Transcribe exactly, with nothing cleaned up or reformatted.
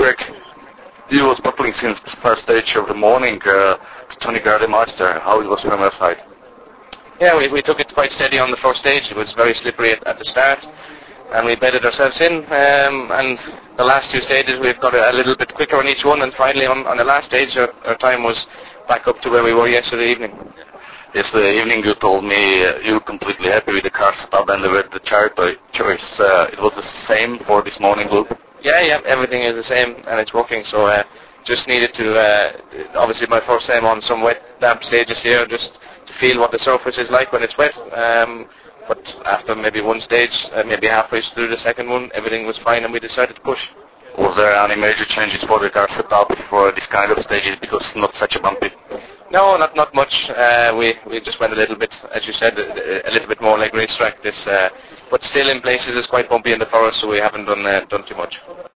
Greg, you was battling since the first stage of the morning. Uh, Tony Gardemaster, how it was from your side? Yeah, we, we took it quite steady on the first stage. It was very slippery at, at the start, and we bedded ourselves in. Um, and the last two stages, we've got a, a little bit quicker on each one, and finally on, on the last stage, our, our time was back up to where we were yesterday evening. Yesterday evening, you told me uh, you were completely happy with the car setup and with the chart choice. Uh, it was the same for this morning loop? Yeah, yeah, everything is the same, and it's working. So uh, just needed to, uh, obviously my first time on some wet, damp stages here, just to feel what the surface is like when it's wet. Um, but after maybe one stage, uh, maybe halfway through the second one, everything was fine, and we decided to push. Was there any major changes for the car setup for this kind of stages, because it's not such a bumpy? No, not not much. Uh, we we just went a little bit, as you said, a, a little bit more like racetrack. This, uh, but still in places it's quite bumpy in the forest, so we haven't done uh, done too much.